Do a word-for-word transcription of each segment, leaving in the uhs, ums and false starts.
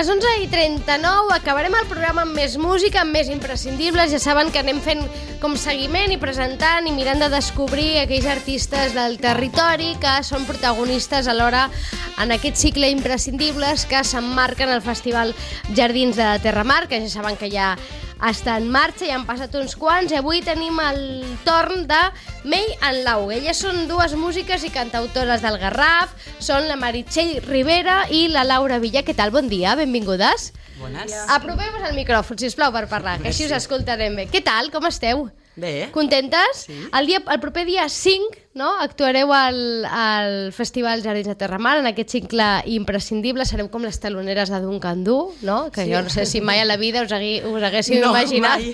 les onze i trenta-nou acabarem el programa amb més música, amb més imprescindibles. Ja saben que anem fent com seguiment i presentant i mirant de descobrir aquells artistes del territori que són protagonistes alhora en aquest cicle imprescindibles que s'emmarquen al Festival Jardins de Terramar, que ja saben que ja està en marxa, ja han passat uns quants, i avui tenim el torn de May and Lau. Elles són dues músiques i cantautores del Garraf, són la Meritxell Rivera i la Laura Villa. Què tal? Bon dia, benvingudes. Bones. Apropeu-vos al micròfon, sisplau, per parlar, que així us escoltarem bé. Què tal? Com esteu? Bé. Contentes? Sí. El, dia, el proper dia cinc, no?, actuareu al, al Festival Jardins de Terramar, en aquest cicle imprescindible. Sereu com les taloneres de Duncan Du, no?, que sí. Jo no sé si mai a la vida us, hagui, us haguéssiu no, imaginat.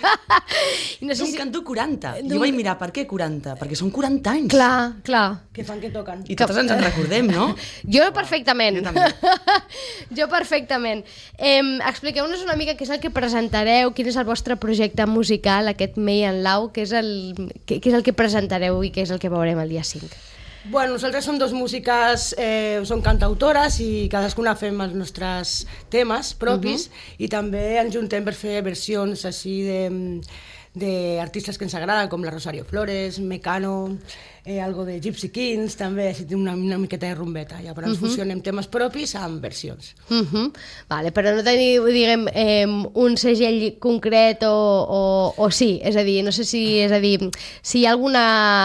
No, no Duncan si... Du quaranta. Dun... Jo vaig mirar, per què quaranta? Perquè són quaranta anys. Clar, clar. Que fan que toquen. I totes ens en recordem, no? Jo perfectament. Jo també. Jo perfectament. Eh, expliqueu-nos una mica què és el que presentareu, quin és el vostre projecte musical, aquest May and Lau, què és el, què, què és el que presentareu i què és el que veurem el dia cinc. Bueno, nosaltres som dos músiques, eh, som cantautores i cadascuna fem els nostres temes propis, uh-huh. I també ens juntem per fer versions així de d'artistes que ens agraden, com la Rosario Flores, Mecano, eh, algo de Gypsy Kings, també, així una, una miqueta de rumbeta. Llavors uh-huh. fusionem temes propis amb versions. Uh-huh. Vale, però no teniu, diguem, eh, un segell concret o, o, o sí? És a dir, no sé si, és a dir, si hi ha alguna,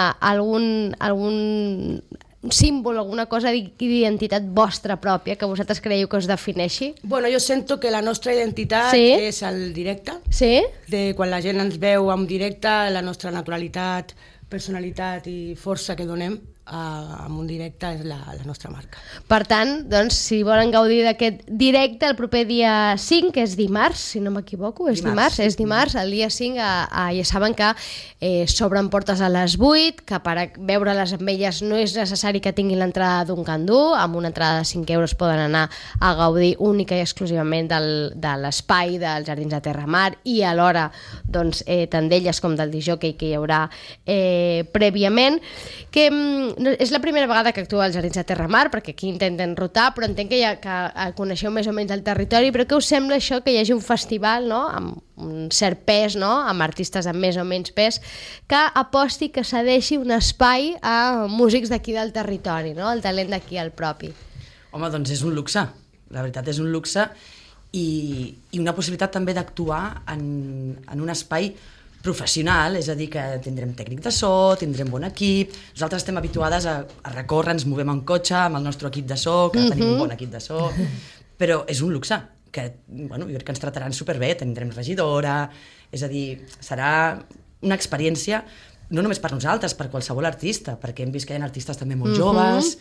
algun, algun símbol, alguna cosa d'identitat vostra pròpia que vosaltres creieu que us defineixi? Bueno, jo sento que la nostra identitat sí? és el directe. Sí? De quan la gent ens veu en directe, la nostra naturalitat, personalitat i força que donem a, en un directe és la, la nostra marca. Per tant, doncs, si volen gaudir d'aquest directe el proper dia cinc, que és dimarts, si no m'equivoco, és dimarts. dimarts, és dimarts, el dia cinc, a, a, ja saben que eh, s'obren portes a les vuit, que per veure-les amb elles no és necessari que tinguin l'entrada d'un candú, amb una entrada de cinc euros poden anar a gaudir única i exclusivament del, de l'espai dels Jardins de Terramar i alhora, doncs, eh, tant d'elles com del disjockey que hi haurà eh, prèviament, que és la primera vegada que actua als Jardins de Terramar, perquè aquí intenten rotar, però entenc que, ja, que coneixeu més o menys el territori, però què us sembla això que hi hagi un festival, no?, amb un cert pes, no?, amb artistes amb més o menys pes, que aposti, que cedeixi un espai a músics d'aquí del territori, no?, el talent d'aquí al propi? Home, doncs és un luxe, la veritat és un luxe, i, i una possibilitat també d'actuar en, en un espai professional, és a dir, que tindrem tècnic de so, tindrem bon equip, nosaltres estem habituades a, a recórrer, ens movem en cotxe amb el nostre equip de so, que uh-huh. tenim un bon equip de so, però és un luxe, que bueno, jo crec que ens trataran superbé, tindrem regidora, és a dir, serà una experiència no només per nosaltres, per qualsevol artista, perquè hem vist que hi ha artistes també molt uh-huh. joves,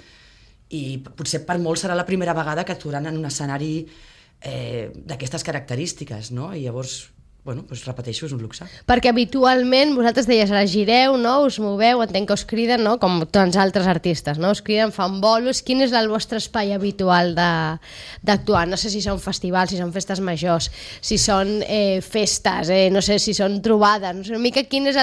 i potser per molts serà la primera vegada que actuaran en un escenari eh, d'aquestes característiques, no? I llavors bueno, doncs repeteixo, és un luxe. Perquè habitualment vosaltres deies, ara gireu, no? Us moveu, entenc que us criden, no? Com tants altres artistes, no? Us criden, fan bolos. Quin és el vostre espai habitual d'actuar? No sé si són festivals, si són festes majors, si són eh, festes, eh, no sé si són trobades, no sé una mica quin és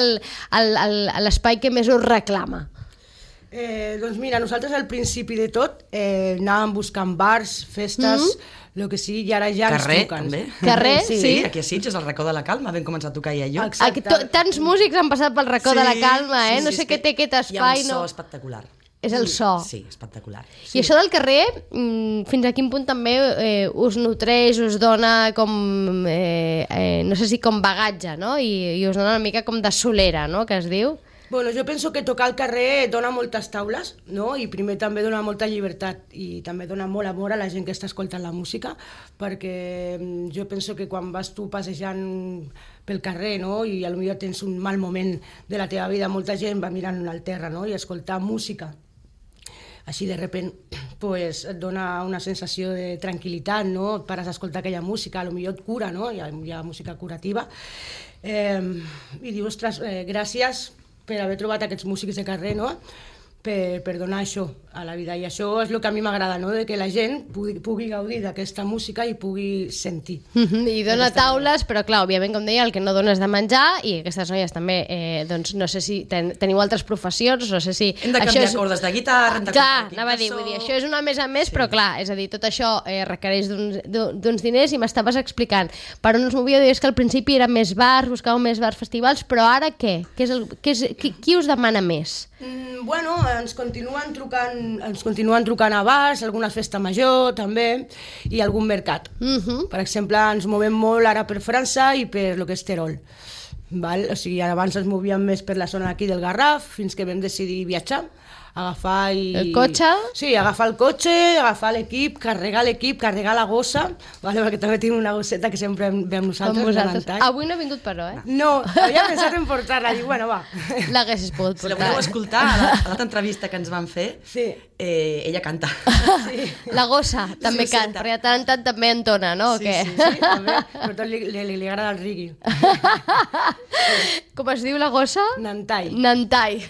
l'espai que més us reclama? Eh, doncs mira, nosaltres al principi de tot eh, anàvem buscant bars, festes, mm-hmm. el que sigui, i ara ja carrer, ens truquen. També. Carrer, sí. sí. Sí, aquí a Sitges, al racó de la Calma, vam començar a tocar ja jo. Aquí, to, tants músics han passat pel racó sí, de la Calma, eh? Sí, no sé què té aquest espai. Hi ha un so no... espectacular. És el so. Sí, espectacular. Sí. I això del carrer, fins a quin punt també eh, us nutreix, us dona com, eh, eh, no sé si com bagatge, no? I, i us dona una mica com de solera, no?, que es diu. Bueno, jo penso que tocar al carrer dona moltes taules, no? I primer també dona molta llibertat i també dona molt amor a la gent que està escoltant la música, perquè jo penso que quan vas tu passejant pel carrer, no?, i potser tens un mal moment de la teva vida, molta gent va mirant al terra, no?, i escoltar música així de repent, pues, et dona una sensació de tranquil·litat, no? Et pares a escoltar aquella música, potser et cura, no? Hi ha, hi ha música curativa. Eh, I dius, ostres, eh, gràcies per haver trobat aquests músics de carrer, no?, per, per donar això a la vida. I això és el que a mi m'agrada, no? De que la gent pugui, pugui gaudir d'aquesta música i pugui sentir. Mm-hmm. I dona taules, però clar, òbviament, com deia, el que no dona és de menjar, i aquestes noies també, eh, doncs no sé si ten, teniu altres professions, no sé si... Hem de canviar és... cordes de guitarra, hem de clar, anava a dir, vull dir, això és una més a més, sí. Però clar, és a dir, tot això eh, requereix d'uns diners, i m'estaves explicant per on us movíeu, deies que al principi era més bars, buscàveu més bars, festivals, però ara què? Què és el, què és, qui, qui us demana més? Mm, bueno, ens continuen trucant ens continuen trucant a bars, alguna festa major també, i algun mercat. Uh-huh. Per exemple, ens movem molt ara per França i per lo que és Terol. Val? O sigui, abans ens movíem més per la zona aquí del Garraf, fins que vam decidir viatjar, agafar i... El cotxe? Sí, agafar el cotxe, agafar l'equip, carregar l'equip, carregar la gossa, vale? Perquè també tinc una gosseta que sempre ve amb nosaltres. Com vosaltres. Avui no ha vingut però, eh? No, havia pensat en portar-la, dic, bueno, va. L'haguessis pogut portar. Si la voleu escoltar, a l'altra entrevista que ens van fer, sí. eh, ella canta. Sí. La gossa també sí, canta, perquè de tant en tant també entona, no? Sí, sí, sí, sí, també, però tot li, li, li agrada el rigui. Com es diu la gossa? Nantai. Nantai.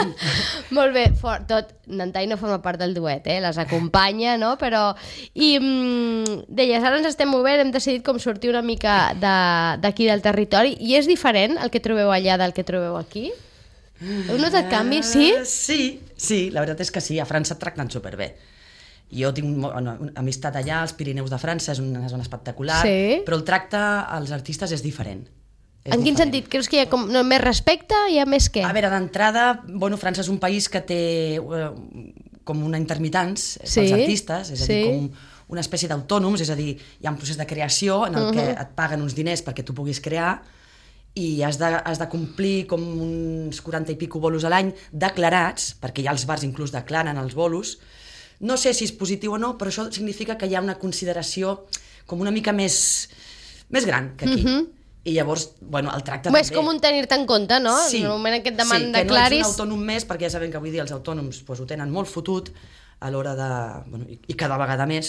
Molt bé, fort, tot. Nantai no forma part del duet, eh? Les acompanya, no? Però... I mm, deies, ara ens estem movent, hem decidit com sortir una mica d'aquí de, del territori, i és diferent el que trobeu allà del que trobeu aquí? Heu notat canvi, sí? Uh, sí, sí, la veritat és que sí, a França et tracten superbé. Jo tinc una, una amistat allà, als Pirineus de França, és una zona espectacular, sí. Però el tracte als artistes és diferent. És en quin diferent. sentit? Creus que hi ha com, no, més respecte? Hi ha més què? A veure, d'entrada, bueno, França és un país que té uh, com una intermitents sí, pels artistes, és a dir, sí. com una espècie d'autònoms, és a dir, hi ha un procés de creació en el uh-huh. que et paguen uns diners perquè tu puguis crear, i has de, has de complir com uns quaranta i pico bolos a l'any declarats, perquè ja els bars inclús declaren els bolos. No sé si és positiu o no, però això significa que hi ha una consideració com una mica més, més gran que aquí. Uh-huh. I llavors, bueno, el tracte també... És com un tenir-te en compte, no? Sí, en el moment en què et demanen sí, de que claris... no ets un autònom més, perquè ja sabem que avui dia els autònoms pues, ho tenen molt fotut a l'hora de... Bueno, i, i cada vegada més.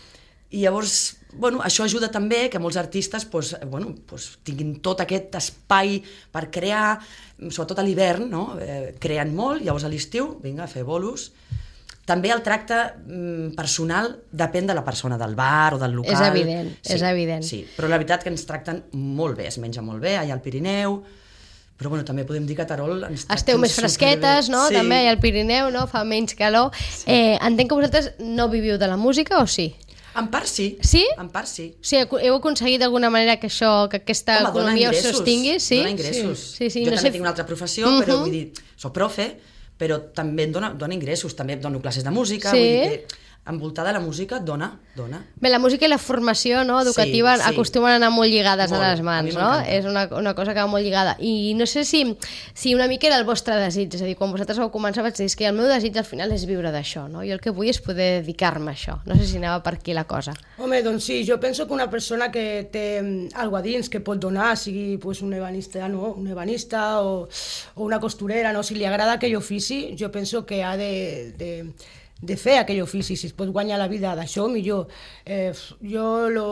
I llavors, bueno, això ajuda també que molts artistes pues, bueno, pues, tinguin tot aquest espai per crear, sobretot a l'hivern, no? Eh, creen molt, llavors a l'estiu, vinga, a fer bolos. També el tracte mm, personal depèn de la persona, del bar o del local. És evident, sí, és evident. Sí, però la veritat que ens tracten molt bé, es menja molt bé, allà al Pirineu, però bueno, també podem dir que a Terol ens tracten Esteu més fresquetes, no? Sí. També allà al Pirineu, no? Fa menys calor. Sí. Eh, entenc que vosaltres no viviu de la música, o sí? En part sí. Sí? En part sí. O sigui, heu aconseguit d'alguna manera que això, que aquesta Home, economia us sostingui? Sí? Dona ingressos. Sí, sí, jo no també sé... tinc una altra professió, uh-huh. però vull dir, soc profe, però també em dona, dona ingressos, també dono classes de música, sí. vull dir que envoltada de la música dona, dona. Bé, la música i la formació no, educativa sí, sí. acostumen a anar molt lligades molt, a les mans, a no? És una, una cosa que va molt lligada. I no sé si, si una mica era el vostre desig, és a dir, quan vosaltres vau començar vaig dir que el meu desig al final és viure d'això, no? Jo el que vull és poder dedicar-me a això. No sé si anava per aquí la cosa. Home, doncs sí, jo penso que una persona que té alguna a dins que pot donar, sigui pues, un ebanista, no? un ebanista o, o una costurera, no? Si li agrada aquell ofici, jo penso que ha de... de de fer aquell ofici, si es pot guanyar la vida d'això, millor. Eh, jo lo,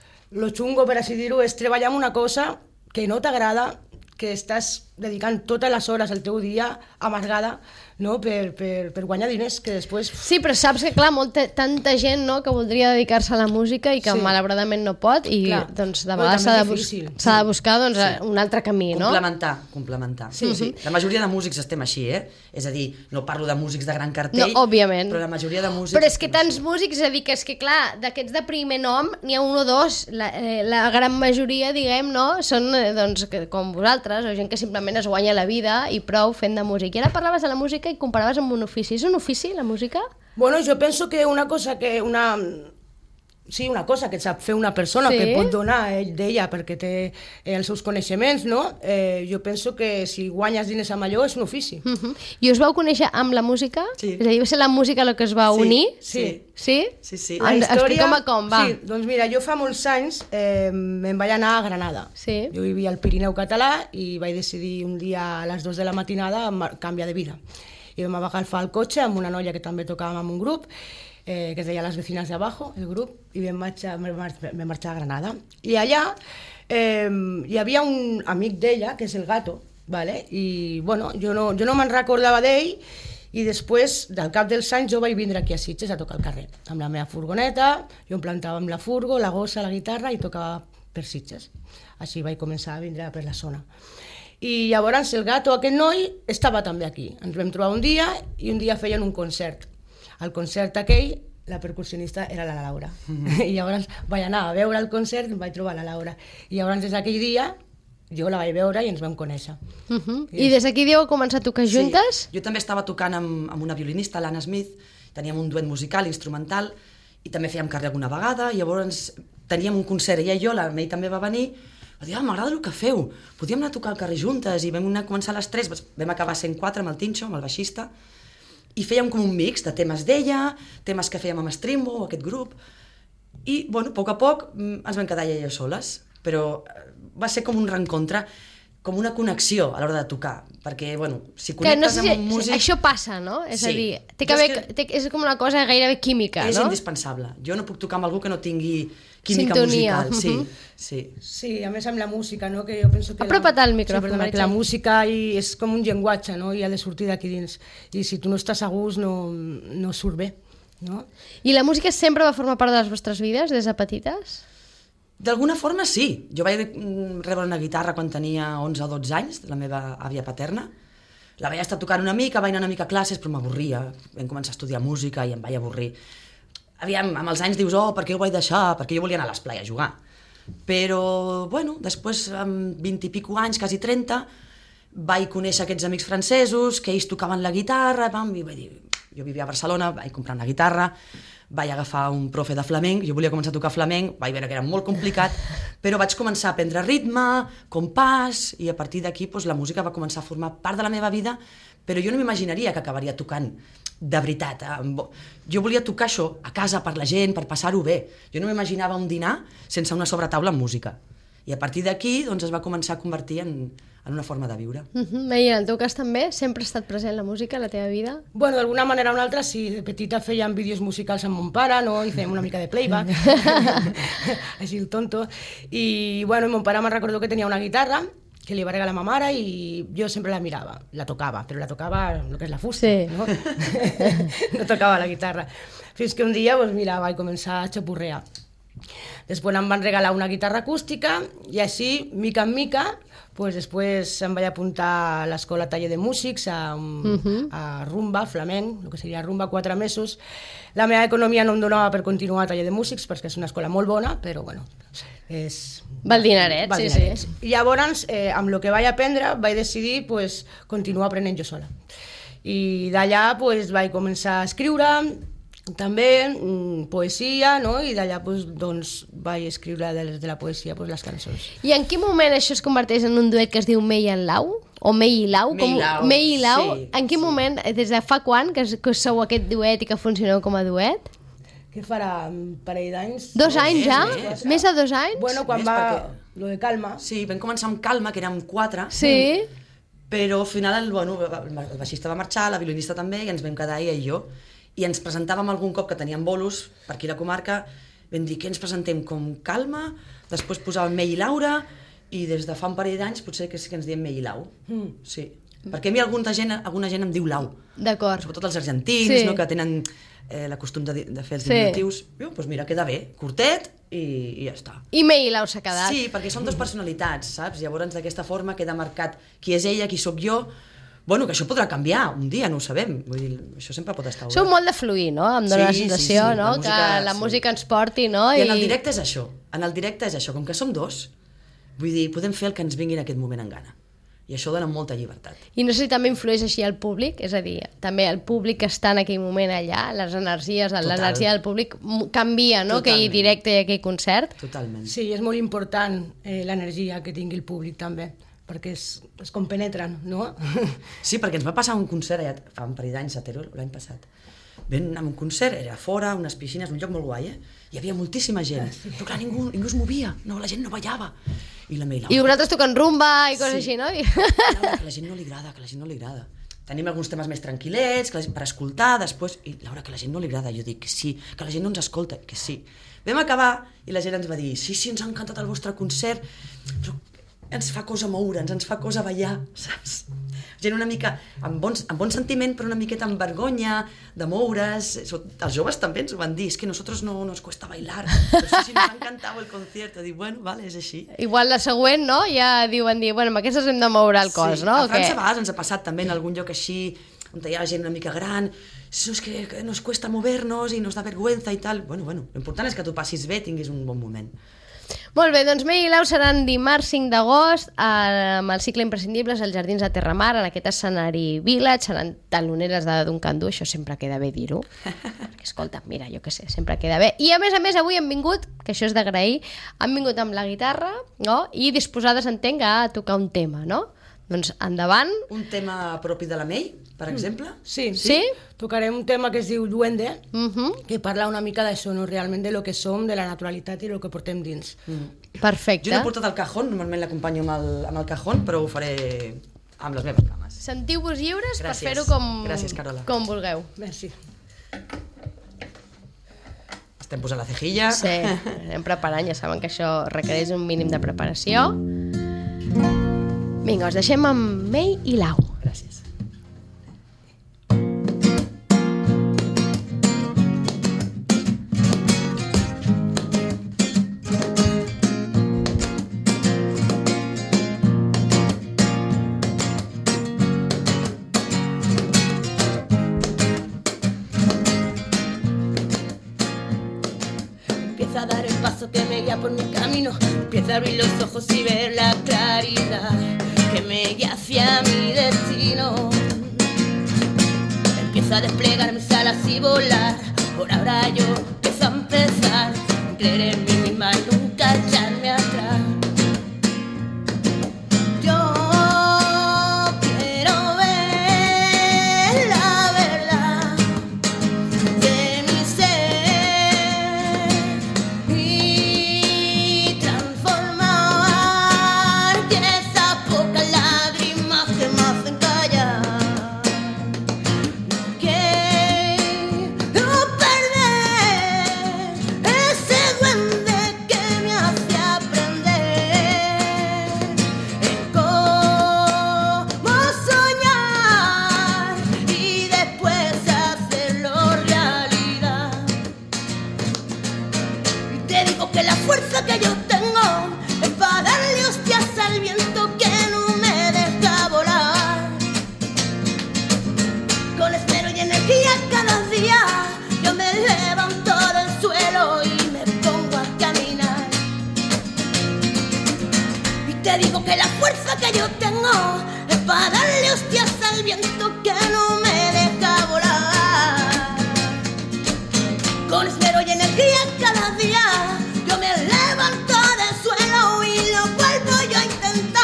lo xungo, per així dir-ho, és treballar en una cosa que no t'agrada, que estàs dedicant totes les hores del teu dia amargada, no? per, per, per guanyar diners, que després... Sí, però saps que, clar, molta, tanta gent no, que voldria dedicar-se a la música i que sí. malauradament no pot, i clar. doncs de vegades s'ha de, bus sí. de buscar doncs, sí. un altre camí, no? Complementar, complementar. Sí, sí. La majoria de músics estem així, eh? És a dir, no parlo de músics de gran cartell, no, òbviament. Però la majoria de músics... Però és que tants músics, és a dir, que és que, clar, d'aquests de primer nom n'hi ha un o dos, la, eh, la gran majoria, diguem, no? Són, eh, doncs, que, com vosaltres, o gent que simplement es guanya la vida i prou fent de música. I ara parlaves de la música i comparaves amb un ofici. És un ofici, la música? Bueno, jo penso que una cosa que una... Sí, una cosa que sap fer una persona, sí. que pot donar ell d'ella perquè té eh, els seus coneixements, no? Eh, jo penso que si guanyes diners amb allò és un ofici. Uh -huh. I us vau conèixer amb la música? Sí. És a dir, va ser la música el que us va sí. unir? Sí. Sí? Sí, sí. La història... Explica'm com, va. Sí, doncs mira, jo fa molts anys eh, me'n vaig anar a Granada. Sí. Jo vivia al Pirineu català i vaig decidir un dia a les dues de la matinada canviar de vida. I vam agafar el cotxe amb una noia que també tocàvem en un grup, eh, que es deia Las Vecinas de Abajo, el grup, i vam marxar, vam marxar a Granada. I allà eh, hi havia un amic d'ella, que és el Gato, vale? I bueno, jo no, jo no me'n recordava d'ell, I després, del cap dels anys, jo vaig vindre aquí a Sitges a tocar al carrer, amb la meva furgoneta, jo em plantava amb la furgo, la gossa, la guitarra, i tocava per Sitges. Així vaig començar a vindre per la zona. I llavors el gato, aquest noi, estava també aquí. Ens vam trobar un dia i un dia feien un concert. Al concert aquell, la percussionista era la Laura. Mm-hmm. I llavors vaig anar a veure el concert i em vaig trobar la Laura. I llavors des d'aquell dia jo la vaig veure i ens vam conèixer. Uh-huh. I, I des d'aquí dieu començar a tocar juntes? Sí, jo també estava tocant amb, amb una violinista, l'Anna Smith, teníem un duet musical, instrumental, i també fèiem carrer alguna vegada, i llavors teníem un concert, ella i jo, la May també va venir, va dir, ah, m'agrada el que feu, podíem anar a tocar al carrer juntes, i vam anar a començar a les tres, vam acabar sent quatre amb el Tincho, amb el baixista, i fèiem com un mix de temes d'ella, temes que fèiem amb Strimbo, aquest grup, i, bueno, a poc a poc ens vam quedar ella i jo soles, però va ser com un reencontre, com una connexió a l'hora de tocar, perquè, bueno, si connectes no sé si amb un músic... Això passa, no? És sí. a dir, té que haver, que... Té, és com una cosa gairebé química, és no? És indispensable. Jo no puc tocar amb algú que no tingui química sintonia. Musical. Sí, uh-huh. sí. Sí, a més amb la música, no? Que jo penso que apropa't al micròfon, sí, perdona, que la música i és com un llenguatge, no? I ha de sortir d'aquí dins. I si tu no estàs a gust, no, no surt bé, no? I la música sempre va formar part de les vostres vides, des de petites? D'alguna forma sí. Jo vaig rebre una guitarra quan tenia onze o dotze anys, de la meva àvia paterna. La vaig estar tocant una mica, vaig anar una mica a classes, però m'avorria. Vam començar a estudiar música i em vaig avorrir. Aviam, amb els anys dius, oh, per què ho vaig deixar? Perquè jo volia anar a l'esplai a jugar. Però, bueno, després, amb vint i pico anys, quasi trenta, vaig conèixer aquests amics francesos, que ells tocaven la guitarra, pam, i vaig dir, jo vivia a Barcelona, vaig comprar una guitarra, vaig agafar un profe de flamenc, jo volia començar a tocar flamenc, vaig veure que era molt complicat, però vaig començar a aprendre ritme, compàs, i a partir d'aquí doncs, la música va començar a formar part de la meva vida, però jo no m'imaginaria que acabaria tocant de veritat. Jo volia tocar això a casa per la gent, per passar-ho bé. Jo no m'imaginava un dinar sense una sobretaula amb música. I a partir d'aquí doncs, es va començar a convertir en, en una forma de viure. Uh-huh. I en el teu cas també? Sempre ha estat present la música a la teva vida? Bueno, d'alguna manera o una altra, sí. De petita fèiem vídeos musicals amb mon pare, no? I fèiem una mica de playback, així el tonto. I, bueno, mon pare me'n recordo que tenia una guitarra que li va regalar a ma mare i jo sempre la mirava, la tocava, però la tocava el que és la fusta, sí. No? No tocava la guitarra. Fins que un dia, doncs, mira, vaig començar a xapurrear. Després em van regalar una guitarra acústica i així, mica en mica, pues després em vaig apuntar a l'escola taller de músics, a, uh-huh. a rumba, flamenc, el que seria rumba, quatre mesos. La meva economia no em donava per continuar a taller de músics perquè és una escola molt bona, però bueno, és... Val dineret, sí, sí. I llavors, eh, amb el que vaig aprendre, vaig decidir pues, continuar aprenent jo sola. I d'allà pues, vaig començar a escriure, també mm, poesia, no? I d'allà pues, doncs, vaig escriure de, de la poesia pues, les cançons. I en quin moment això es converteix en un duet que es diu May and Lau? O May i Lau? May i Lau, May i Lau. sí. En quin sí. moment, des de fa quan que, que sou aquest duet i que funcioneu com a duet? Què farà? Un parell d'anys? Dos No, anys més, ja? més. Més de dos anys? Bueno, quan Més va... perquè- Lo de Calma. Sí, vam començar amb Calma, que érem quatre, Sí. però al final el, bueno, el baixista va marxar, la violinista també, i ens vam quedar ella i jo. I ens presentàvem algun cop que teníem bolos per aquí a la comarca, vam dir que ens presentem com Calma, després posàvem May i Laura, i des de fa un parell d'anys potser que sí que ens diem May i Lau. Mm. Sí. Perquè a mi alguna gent, alguna gent em diu Lau. D'acord. Sobretot els argentins, Sí. no, que tenen eh, la costum de, de fer els Sí. diminutius. Jo, doncs mira, queda bé, curtet i, i ja està. I May i Lau s'ha quedat. Sí, perquè són dues personalitats, saps? Llavors d'aquesta forma queda marcat qui és ella, qui sóc jo. Bueno, que això podrà canviar un dia, no ho sabem. Vull dir, això sempre pot estar obert. Sou molt de fluir, no? Em dóna Sí, la sensació, sí, sí. no? La música, que la sí. música ens porti, no? I en el directe és això. En el directe és això. Com que som dos, vull dir, podem fer el que ens vingui en aquest moment en gana. I això dona molta llibertat. I no sé si també influeix així el públic, és a dir, també el públic que està en aquell moment allà, les energies, Total. l'energia del públic m- canvia, no? Totalment. Aquell directe i aquell concert. Totalment. Sí, és molt important eh, l'energia que tingui el públic també, perquè es, es compenetren, no? Sí, perquè ens va passar un concert allà fa un parell d'anys a Terol, l'any passat. Vam anar a un concert, era fora, unes piscines, un lloc molt guai, eh? Hi havia moltíssima gent, però clar, ningú, ningú es movia, no, la gent no ballava. I la May, I vosaltres tocant rumba i coses Sí. així, no? I... Laura, que la gent no li agrada, que la gent no li agrada. Tenim alguns temes més tranquil·lets, que la gent, per escoltar, després... I Laura, que la gent no li agrada. Jo dic que sí, que la gent no ens escolta, que sí. Vam acabar i la gent ens va dir sí, sí, ens ha encantat el vostre concert, però ens fa cosa moure'ns, ens fa cosa ballar, saps? gent una mica amb, bons, amb bon sentiment, però una miqueta amb vergonya, de moure's. Els joves també ens ho van dir, és que nosotros no nos cuesta bailar, però sí, sí, nos ha encantado el concierto. Dic, bueno, vale, és així. Igual la següent, no? Ja diuen dir, bueno, amb aquestes hem de moure el cos, sí, no? A França a vegades ens ha passat també en algun lloc així, on hi ha gent una mica gran, eso es que, que nos cuesta movernos y nos da vergüenza y tal. Bueno, bueno, l'important és que tu passis bé, tinguis un bon moment. Molt bé, doncs May i Lau seran dimarts cinc d'agost amb el cicle Imprescindibles als Jardins de Terramar, en aquest escenari Village, seran taloneres de Duncan Du, això sempre queda bé dir-ho, perquè escolta, mira, jo què sé, sempre queda bé. I a més a més avui han vingut, que això és d'agrair, han vingut amb la guitarra, no? I disposades, entenc, a tocar un tema, no? Doncs endavant. Un tema propi de la May, per exemple? Sí, sí. sí? Tocarem un tema que es diu Duende, uh -huh. que parla una mica d'això, no? Realment de lo que som, de la naturalitat i lo que portem dins. Mm. Perfecte. Jo no he portat el cajón, normalment l'acompanyo amb, el, amb el cajón, però ho faré amb les meves cames. Sentiu-vos lliures Gràcies. per fer-ho com, Gràcies, Carola. com vulgueu. Merci. Estem posant la cejilla. Sí, anem preparant, ja saben que això requereix un mínim de preparació. Vinga, us deixem amb May i Lau. Gràcies. Empieza a dar el paso que me guía por mi camino, empieza a abrir los ojos y ver la claridad que me guía hacia mi destino. Empiezo a desplegar mis alas y volar. Por ahora yo empiezo a empezar a creer en mí misma y nunca echarme atrás. Yo quiero ver la verdad de mi ser y transformar esas pocas lágrimas que me hacen callar. No quiero perder ese duende que me hace aprender en cómo soñar y después hacerlo realidad. Y te digo que la fuerza que yo tengo es para darle hostias al viento que no me deja volar. Con esmero y energía cada día yo me levanto del suelo y me pongo a caminar. Y te digo que la fuerza que yo tengo es para darle hostias al viento que no me deja volar. Con esmero y energía cada día yo me levanto del suelo y lo vuelvo yo a intentar.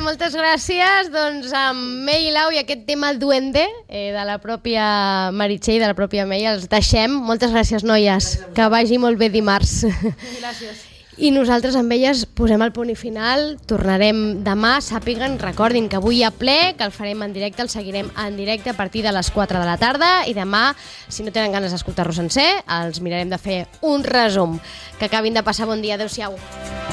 moltes gràcies. Doncs amb Mei i Lau i aquest tema el duende eh, de la pròpia Meritxell, de la pròpia Mei, els deixem. Moltes gràcies, noies. Gràcies que vagi molt bé dimarts. Gràcies. I nosaltres amb elles posem el punt i final, tornarem demà, sàpiguen, recordin que avui hi ha ple, que el farem en directe, el seguirem en directe a partir de les quatre de la tarda i demà, si no tenen ganes d'escoltar-lo sencer, els mirarem de fer un resum. Que acabin de passar bon dia, adeu-siau.